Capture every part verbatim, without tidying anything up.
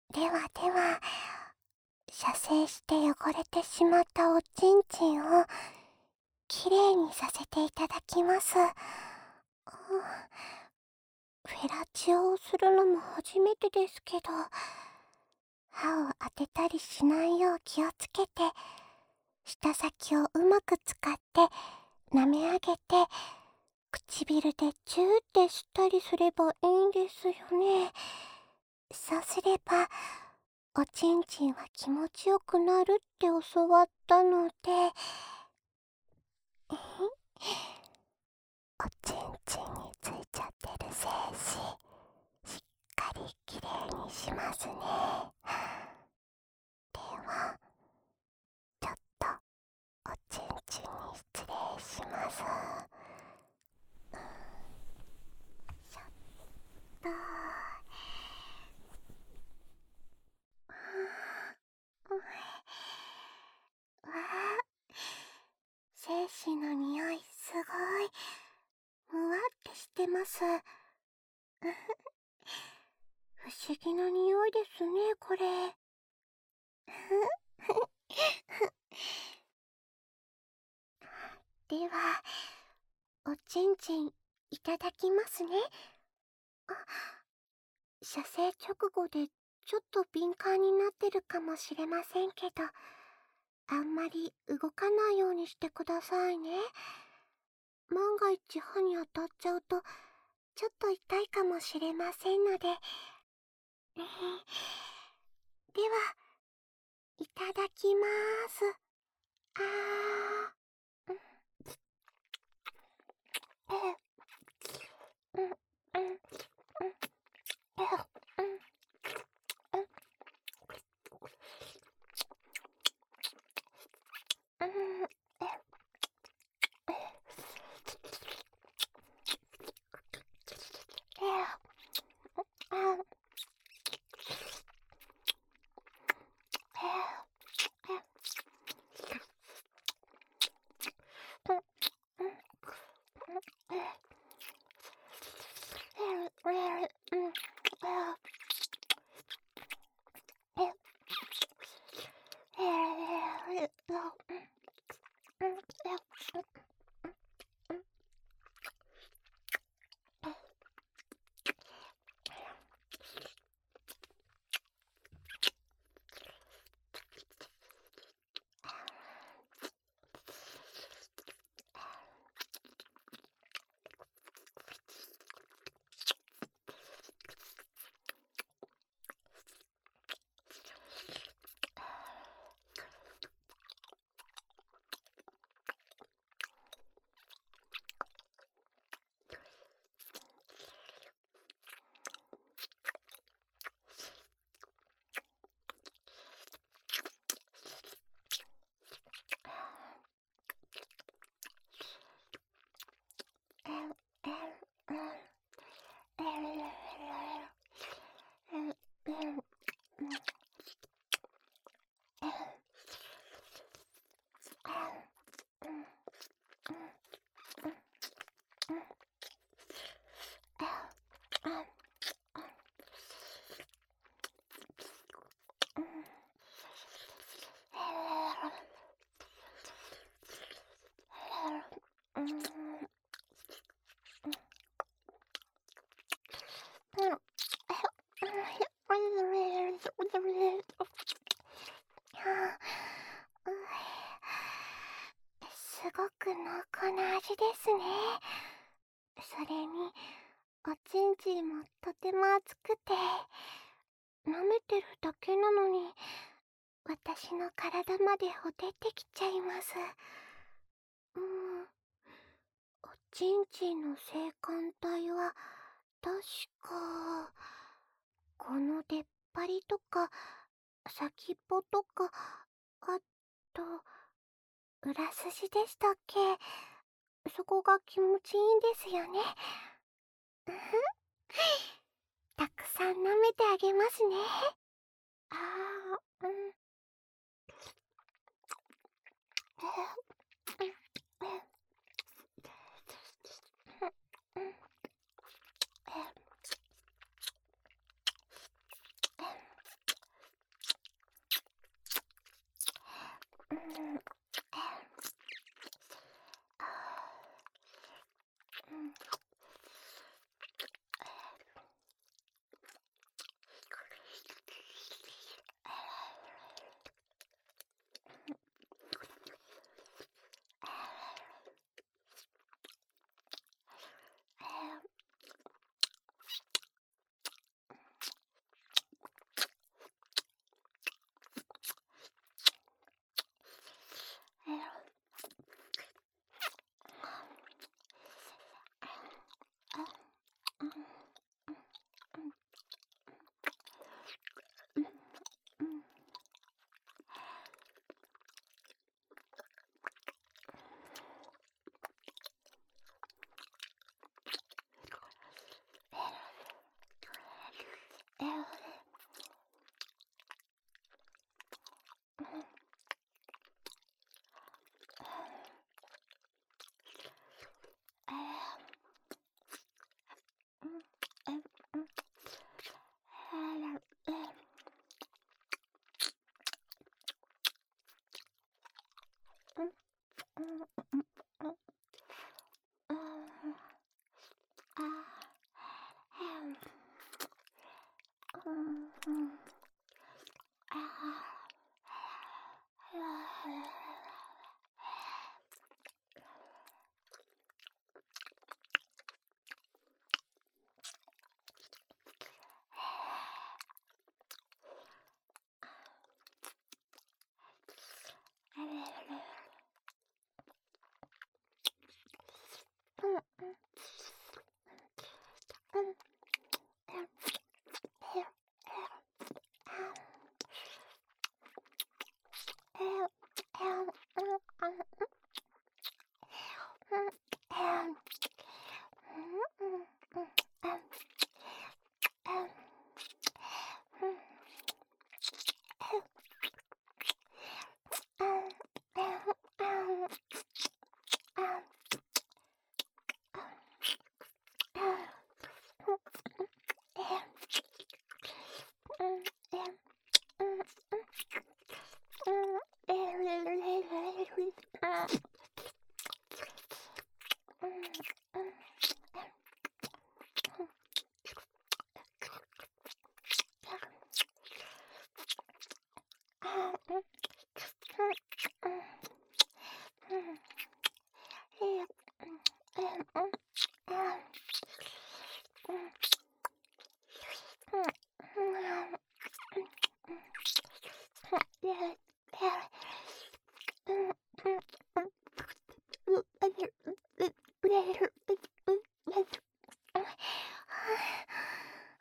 ではでは、射精して汚れてしまったおちんちんをきれいにさせていただきます。うん、フェラチオをするのも初めてですけど、歯を当てたりしないよう気をつけて、舌先をうまく使って舐め上げて、唇でチューってしたりすればいいんですよね。そうすればおちんちんは気持ちよくなるって教わったのでおちんちんについちゃってる精子しっかりきれいにしますね。ではちょっとおちんちんに失礼します。しょっとわあ、精子の匂いすごいむわってしてます。不思議な匂いですね、これ。では、おちんちんいただきますね。あ、射精直後でちょっと敏感になってるかもしれませんけど、あんまり動かないようにしてくださいね。万が一歯に当たっちゃうと、ちょっと痛いかもしれませんので。では、いただきまーす。あー。うん。うん。うん。うん。うん。うん。すごく濃厚な味ですね。それにおちんちんもとても熱くて、舐めてるだけなのに私の体までほてってきちゃいます。うん、おちんちんの性感帯は確かこの出っ張りとか先っぽとか、あと裏筋でしたっけ。そこが気持ちいいんですよね。うふたくさん舐めてあげますね。あー、うん。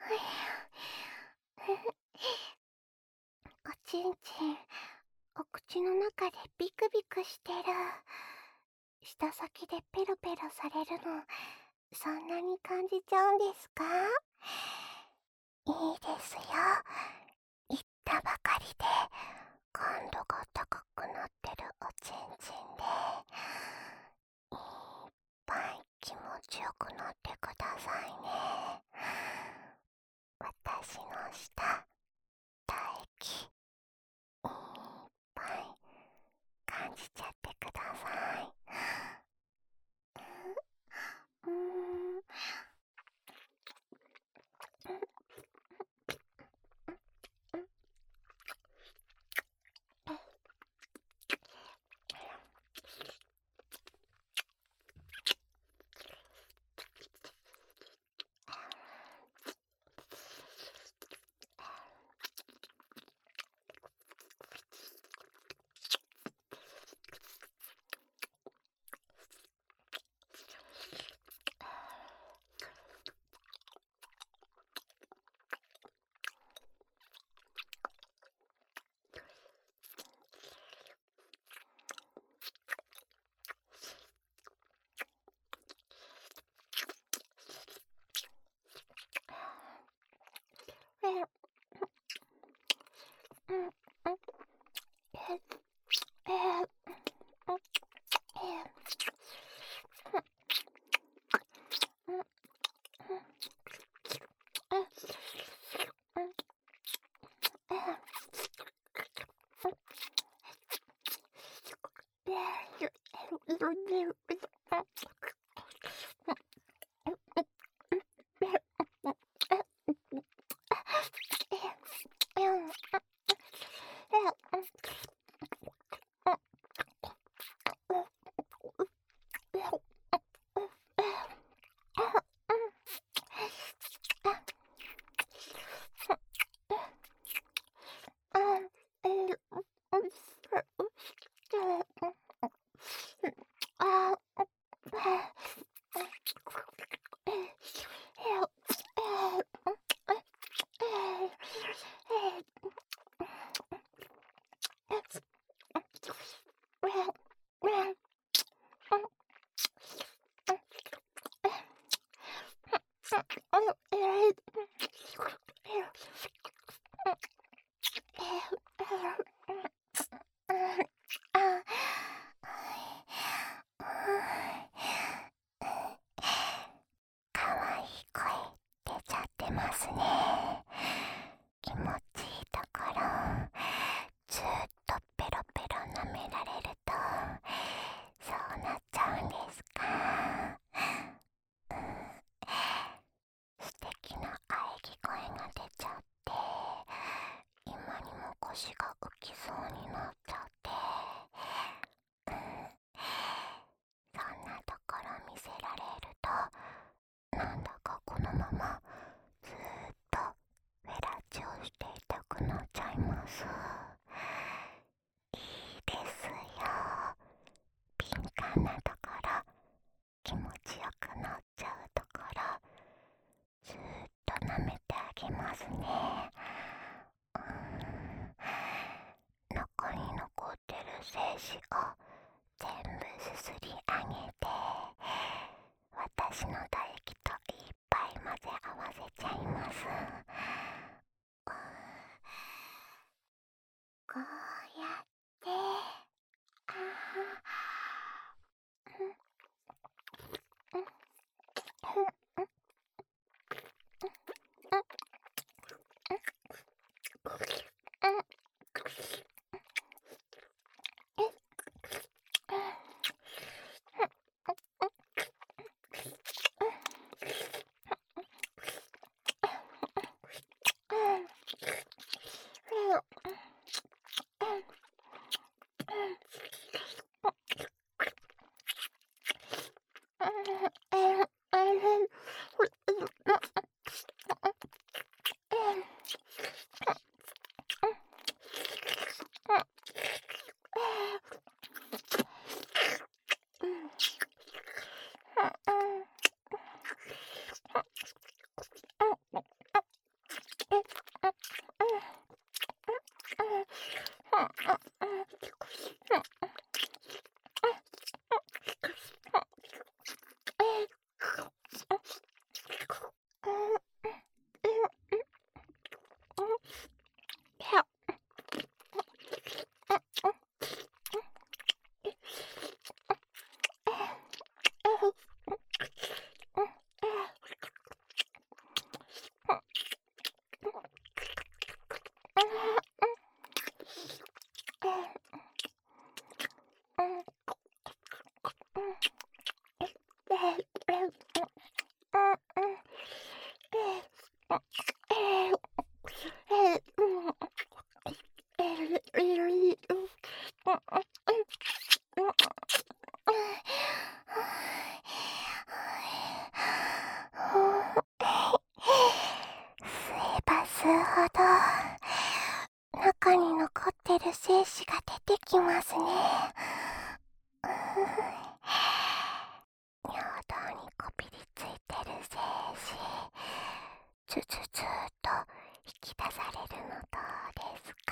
おちんちん、お口の中でビクビクしてる。舌先でペロペロされるの、そんなに感じちゃうんですか？いいですよ。言ったばかりで感度が高くなってるおちんちんで、いっぱい気持ちよくなってくださいね。私の舌、唾液、いっぱい感じちゃってください。うーん。かわいい声出ちゃってますね。気持ちいいところずっとペロペロ舐められるとそうなっちゃうんですか？うん、素敵な喘ぎ声が出ちゃって、今にも腰が浮きそうになっちゃって、うん、そんなところ見せられるとなんだかこのままずーっとフェラチオしていたくなっちゃいます。いいですよ。敏感なところ、気持ちよくなっちゃうところ、ずーっと舐めてあげますね。うーん、中に残ってる精子を全部すすり上げて、私の唾液といっぱい混ぜ合わせちゃいます。うーこうやってあば吸うほど中に残ってる精子が出てきますね。尿道にこびりついてる精子、ずずずーっと引き出されるのどうですか？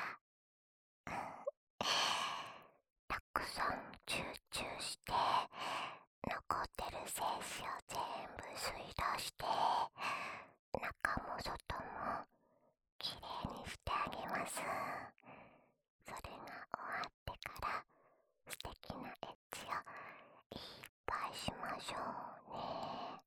たくさん集中して残ってる精子を全部吸い出して、中も外もきれいにしてあげます。それが終わってから素敵なエッチをいっぱいしましょうね。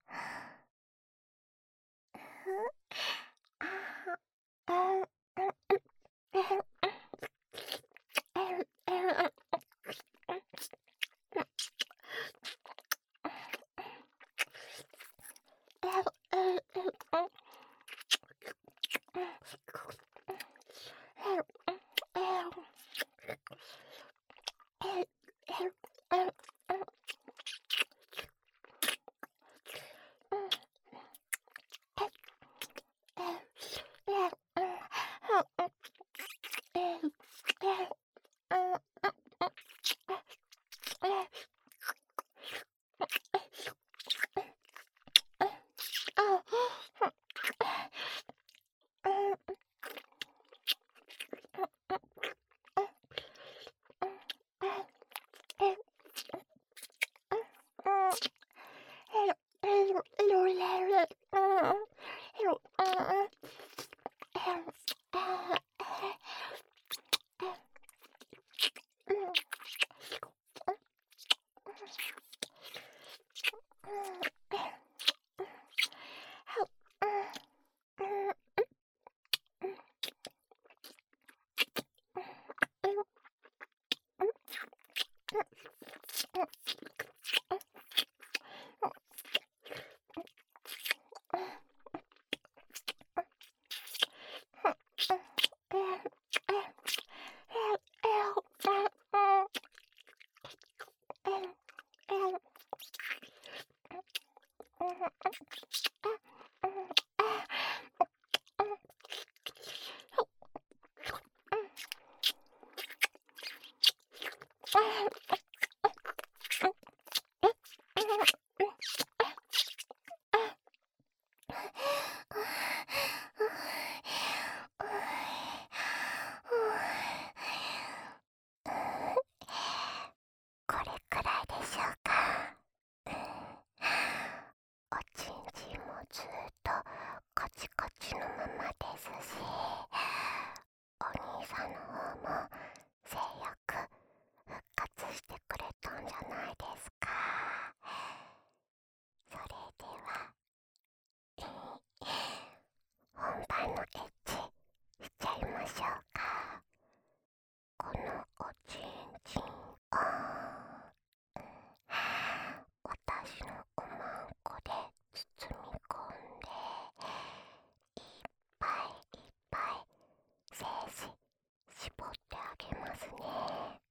これくらいでしょうか。おちんちんもずっとカチカチのままですし、お兄さんの方も性欲復活してくれたんじゃないですか。それでは本番のエッチしちゃいましょうか。このおちんちんを私のおまんこで包み込んで、いっぱいいっぱい精子絞ってあげますね。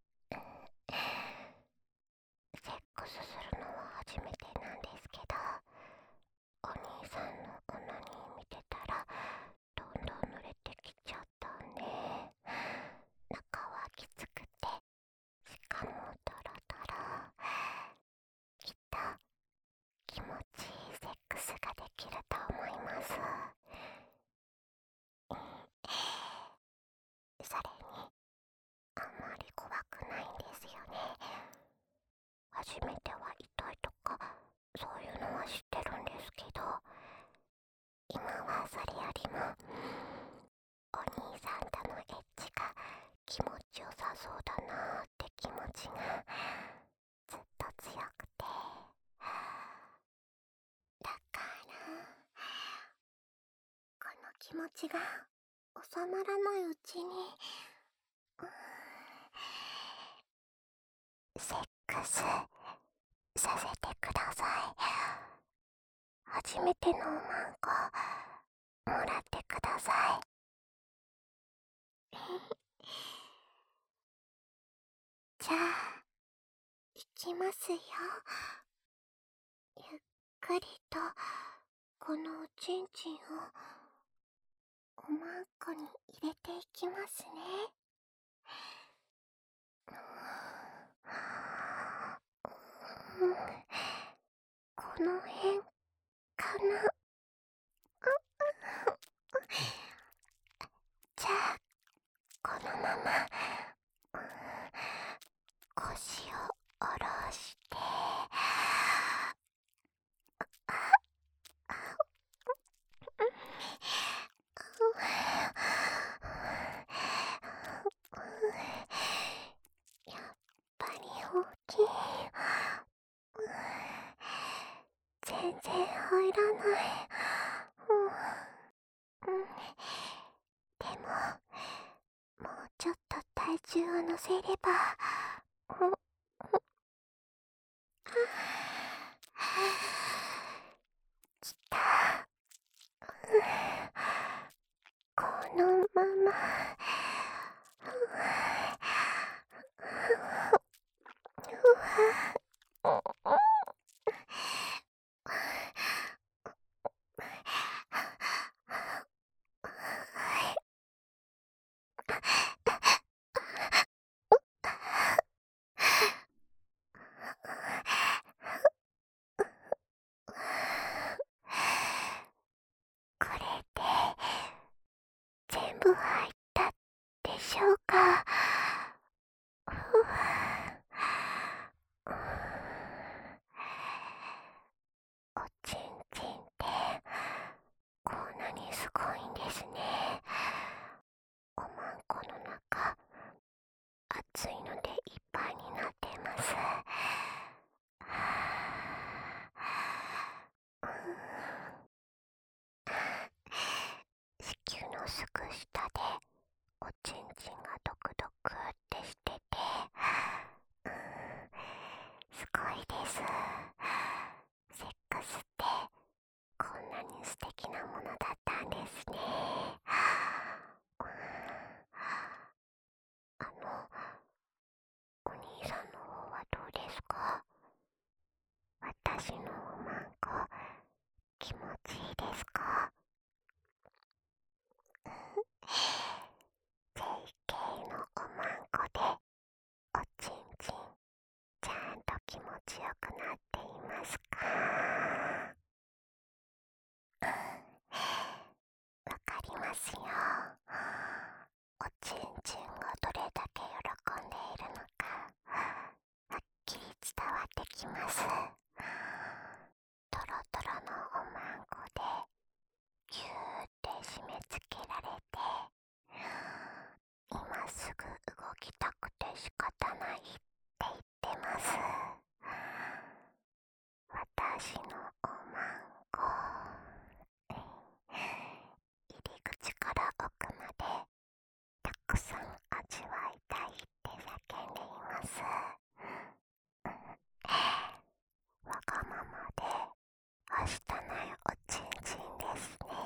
セックスするのは初めてなんですけど、お兄さんのオナニー見てたらどんどん濡れてきちゃったね。中はきつくて、しかもドロドロ。きっと気持ちいいセックスができると思います。それにあんまり怖くないんですよね。初めては痛いとかそういうのは知ってるんですけど、今はそれよりもお兄さんとのエッチが気持ちよさそうだなーって気持ちがずっと強くて、だからこの気持ちが収まらないうちに、セックスさせてください。初めてのおまんこもらってください。じゃあ、いきますよ。ゆっくりとこのおちんちんをおまんこに入れていきますね。うん、この辺かな。じゃあこのまま腰を下ろしてやっぱり大きい。全然入らない。うん、でももうちょっと体重を乗せれば、うん、きた。このままこれで全部入ったでしょうか。ふう、おちんちんってこんなにすごいんですね。おまんこの中熱いのでいっぱいになってます。子宮のすぐ下でおちんちんがドクドクってしてて、うん、すごいです。セックスってこんなに素敵なものだったんですね。あの、お兄さんの方はどうですか？私のおまんこ気持ちいいですか？ ジェイケー のおまんこでおちんちんちゃんと気持ちよくなっていますか？わかりますよ。おちんちんがどれだけ喜んでいるのかはっきり伝わってきます。トロトロのおまんこでぎゅーって締め付けられて、今すぐ動きたくて仕方ないって言ってます。私のおまんこ、入り口から奥までたくさん味わいたいって叫んでいます。わがままではしたないおちんちんですね。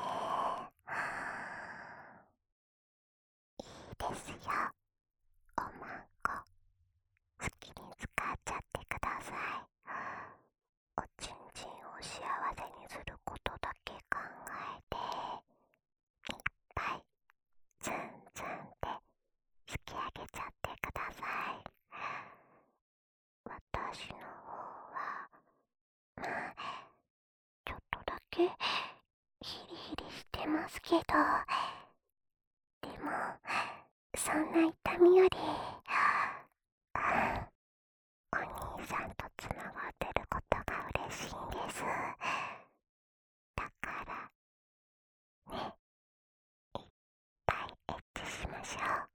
いいですよ、おまんこ好きに使っちゃってください。おちんちんを幸せにすることだけ考えて、いっぱいツンツンって突き上げちゃってください。私の方はまあちょっとだけヒリヒリしてますけど、でもそんな痛みよりお兄さんとつながってることが嬉しいんです。だからね、いっぱいエッチしましょう。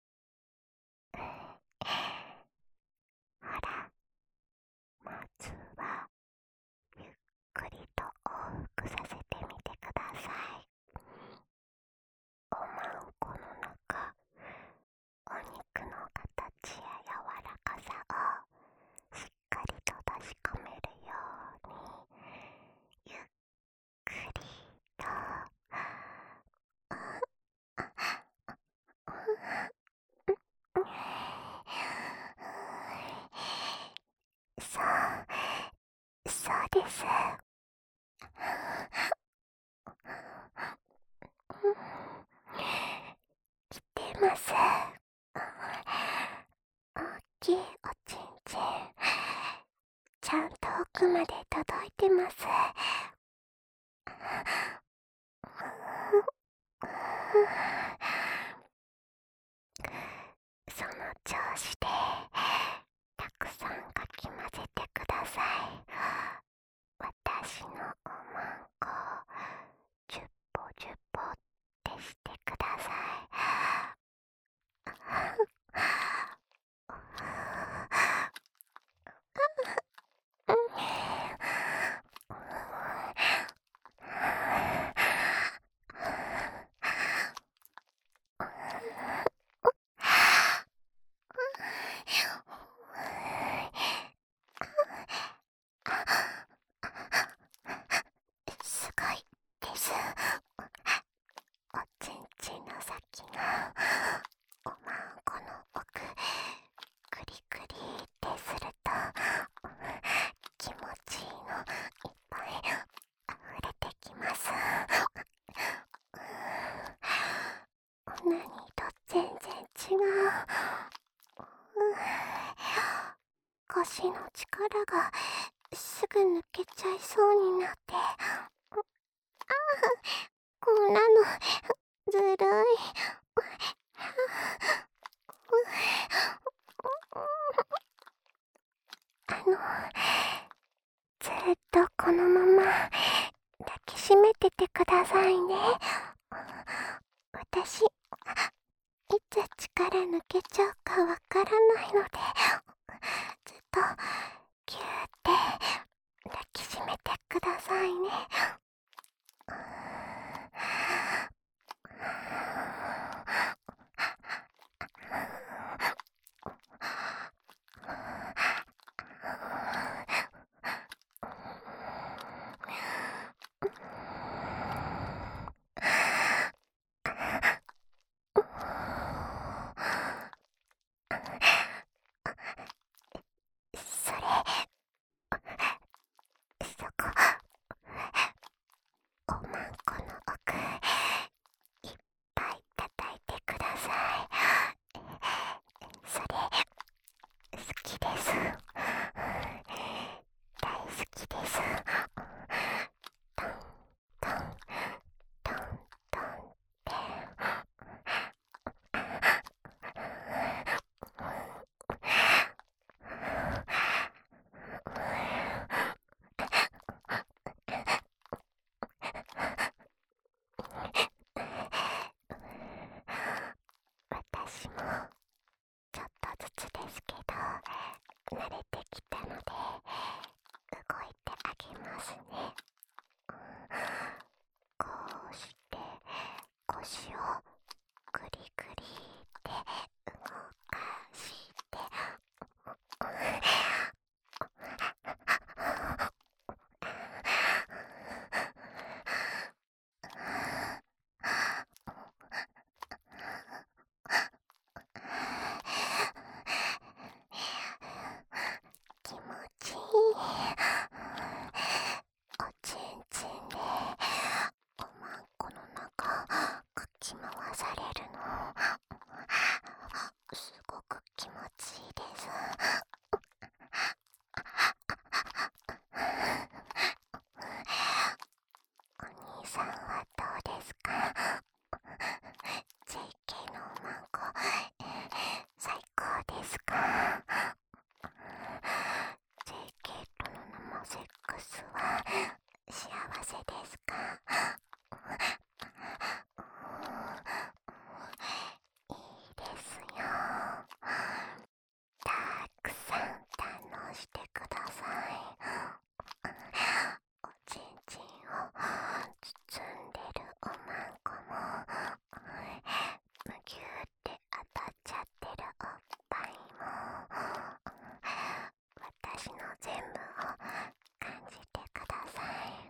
ほら、まずはゆっくりと往復させてみてください。おまんこの中、お肉の形や柔らかさをしっかりと確かめるようにゆっくりと来てます。大きいおちんちん、ちゃんと奥まで届いてます。その調子でたくさんかき混ぜてください。私のおまんこじゅっぽじゅっぽってしてください。すごいです。おちんちんの先がおまんこの奥クリクリってすると気持ちいいのいっぱい溢れてきます。オナニーと全然違う。腰の力がすぐ抜けちゃいそうになって、こんなのずるい。あの、ずっとこのまま抱きしめててくださいね。私、いつ力抜けちゃうかわからないので、ずっとぎゅーって抱きしめてくださいね。それ、そこ、おまんこの奥、いっぱい叩いてください。それ、好きです。大好きです。トントントントンって。私もちょっとずつですけど慣れてきたので動いてあげますね。こうして腰をグリグリって動かして気持ちいい。おちんちんでおまんこの中かき回されるのすごく気持ちいいです。お兄さんはどうですか？ ジェイケー のおまんこ最高ですか？ ジェイケー との生セックスは幸せですか？いいですよ。たくさん堪能してください。おちんちんを包んでるおまんこもむぎゅーって当たっちゃってるおっぱいも私の全部を感じてください。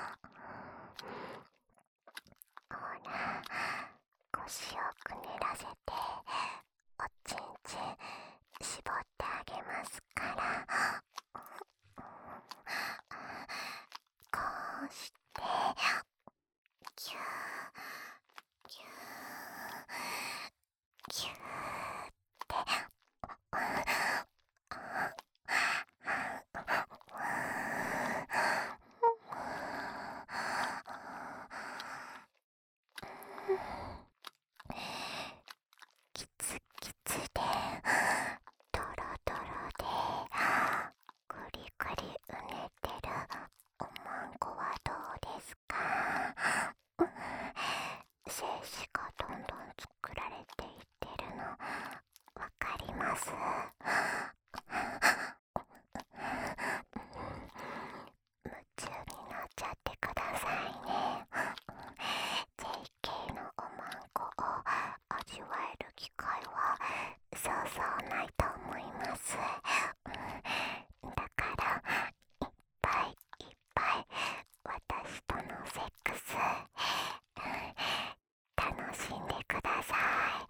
ほら、腰をくねらせておちんちん絞ってあげますから。こうしてぎゅーキツキツでドロドロでグリグリうねってるおまんこはどうですか？精子がどんどん作られていってるのわかります？夢中になっちゃってくださいね。 ジェイケー のおまんこを味わえる機会はそうそうないと思います。だからいっぱいいっぱい私とのセックス楽しんでください。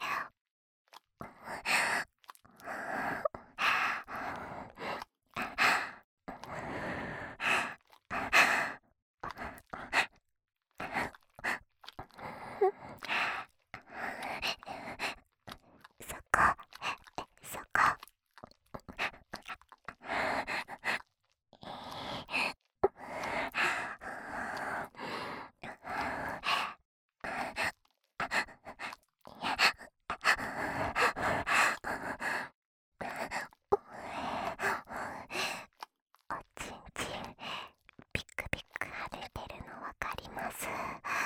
そこそこ。おちんちんピクピク跳ねてるのわかります？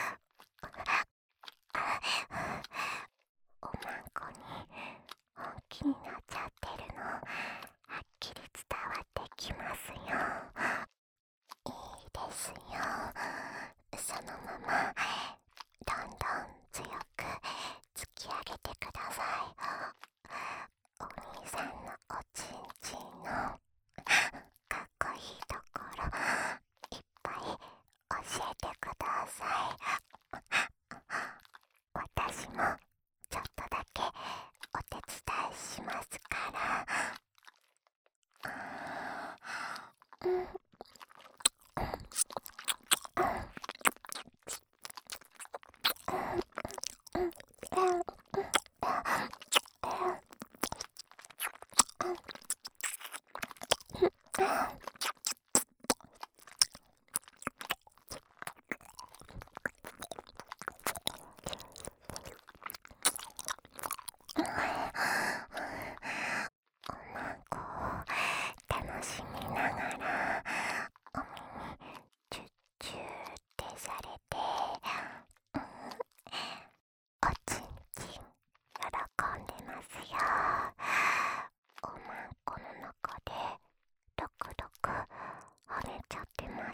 おまんこに本気になっちゃってるのはっきり伝わってきますよ。いいですよ。そのままどんどん強く突き上げてください。お兄さんのおちんちんのかっこいいところいっぱい教えてください。私もちょっとだけお手伝いしますから。うんおまんこを楽しみながらお耳チュッチューってされて、うん、おちんちん喜んでますよ。おまんこの中でドクドク跳ねちゃってます。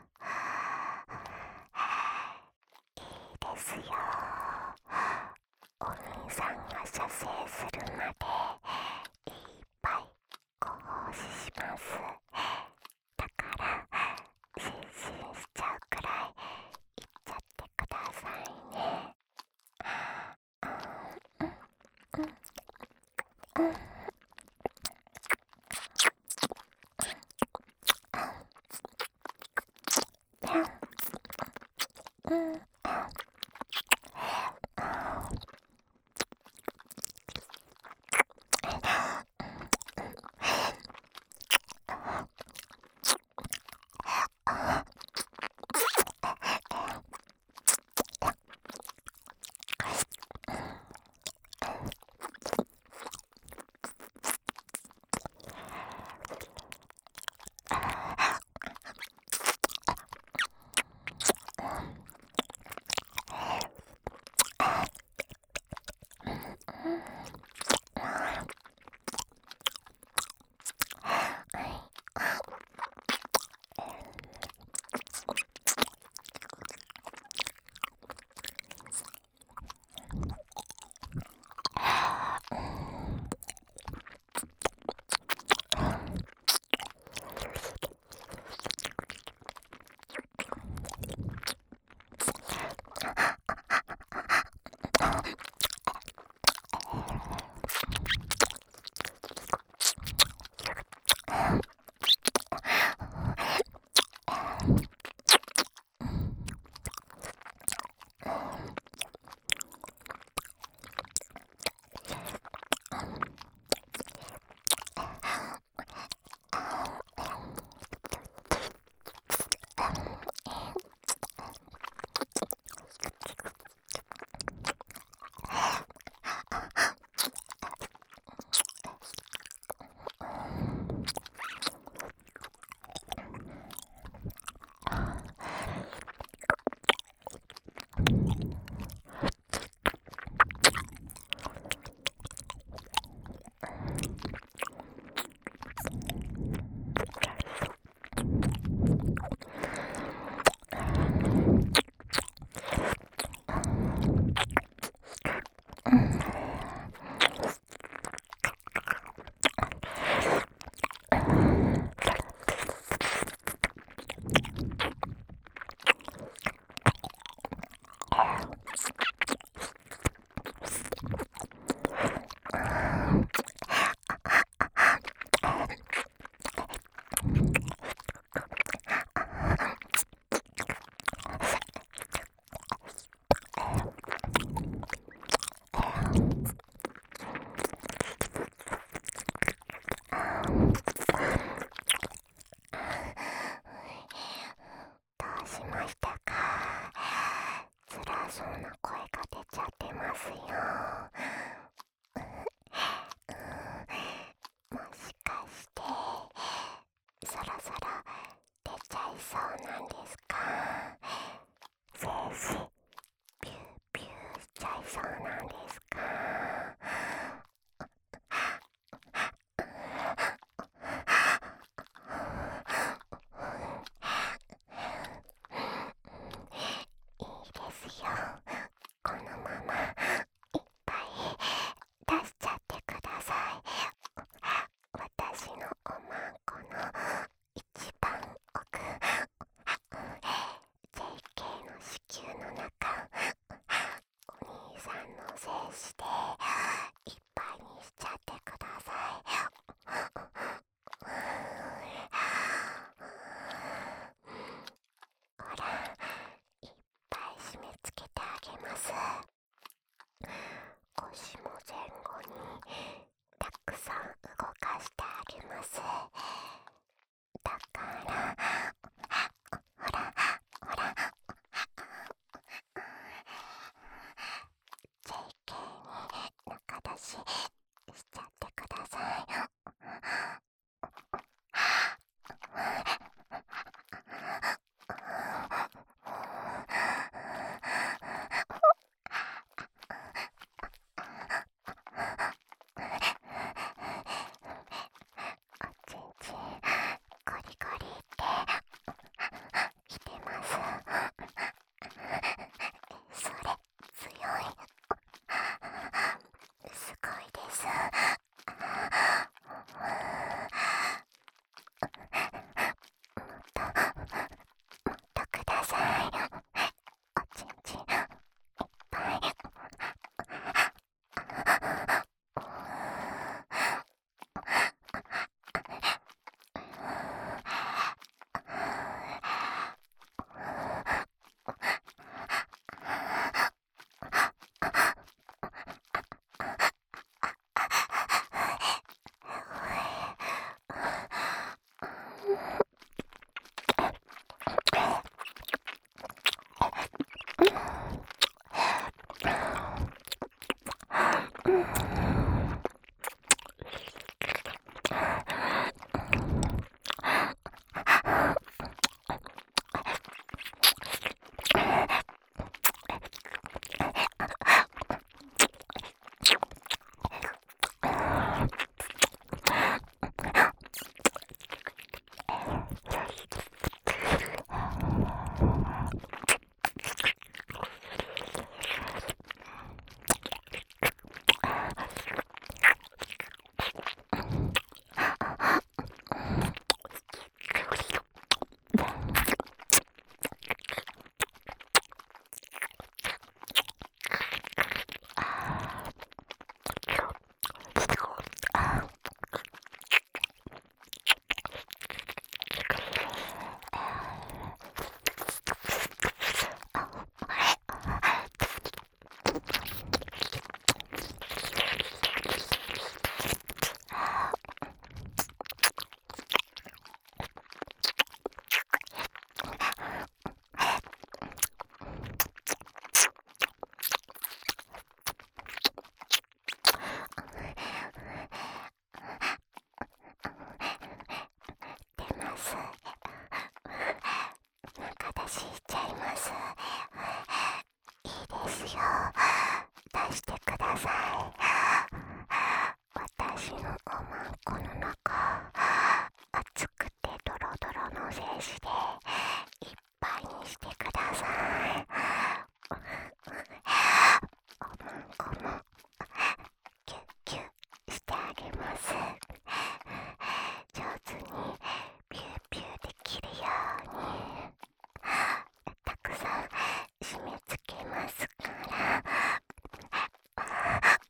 いいですよ。お兄さんが射精するまでいっぱいご奉仕します。だから失神しちゃうくらいいっちゃってくださいね。うんうんうんうんうん。 ますよ。もしかしてそろそろ出ちゃいそうなんですか？精子ピューピューしちゃいそうなんですか？いいですよ。このままいっぱい出しちゃってください。私のおまんこの一番奥、ジェイケー の子宮の中、お兄さんの精子でいっぱいにしちゃってください。ほら、いっぱい締め付けてあげます。腰も前後にたくさん動かしてあげます。だからほらほら ジェイケー に中出ししちゃってください。おちんちんゴリゴリってしてます。それ強い。すごいです。もっとください。おちんちんいっぱい。出ます。中出ししちゃいます。いいですよ。出してください。私のおまんこの中、熱くてドロドロの精子でいっぱいにしてください。おまんこもキュッキュッしてあげます。上手にピューピューできるようにたくさん締め付けますから。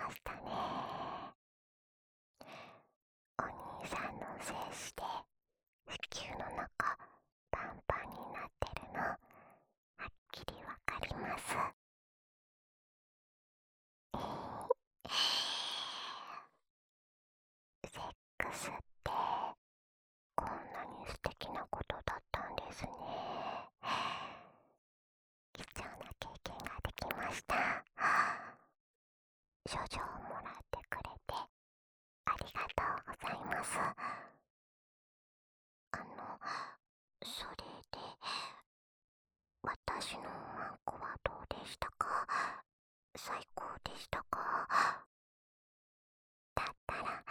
したね。お兄さんの精子で子宮の中パンパンになってるのはっきりわかります。セックスってこんなに素敵なことだったんですね。貴重な経験ができました。処女をもらってくれてありがとうございます。あの、それで私のワンコはどうでしたか？最高でしたか？だったら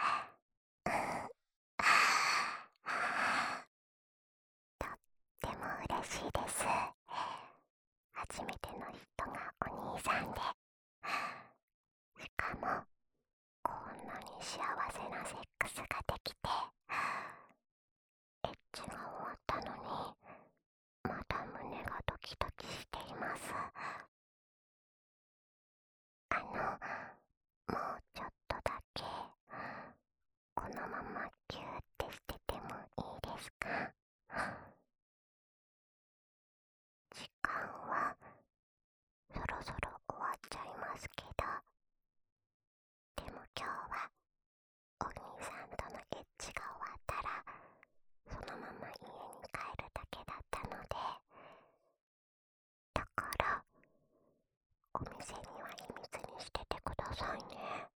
とっても嬉しいです。初めての人がお兄さんで、しかもこんなに幸せなセックスができて、エッチが終わったのにまだ胸がドキドキしています。あの、もうちょっとだけこのままギューってしててもいいですか？時間はそろそろ終わっちゃいますけど、でも今日はお兄さんとのエッチが終わったらそのまま家に帰るだけだったので、だからお店には秘密にしててくださいね。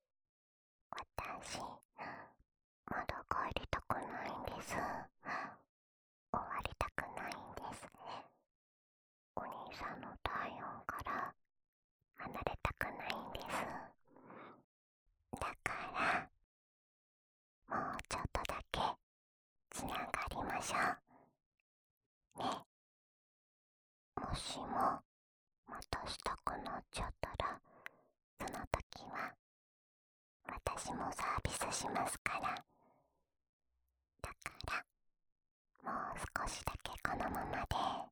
私まだ帰りたくないんです。終わりたくないんです。お兄さんの体温から離れたくないんです。だからもうちょっとだけつながりましょうね。もしもまたしたくなっちゃったら、その時は私もサービスしますから。だからもう少しだけこのままで。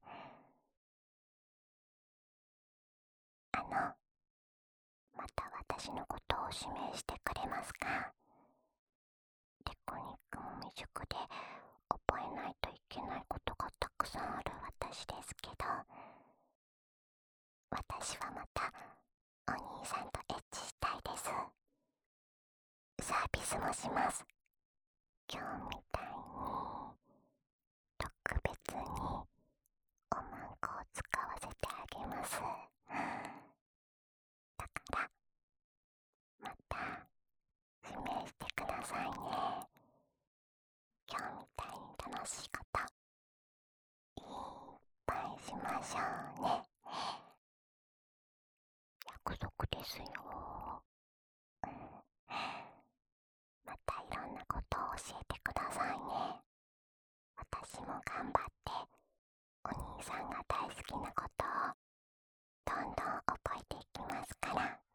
あの、また私のことを指名してくれますか？テクニックも未熟で覚えないといけないことがたくさんある私ですけど、私はまたお兄さんとエッチしたいです。サービスもします。今日みたいに特別におまんこを使わせてあげます。だからまた指名してくださいね。今日みたいに楽しいこといっぱいしましょうね。約束ですよ。またいろんなことを教えてくださいね。私も頑張ってお兄さんが大好きなことをどんどん覚えていきますから。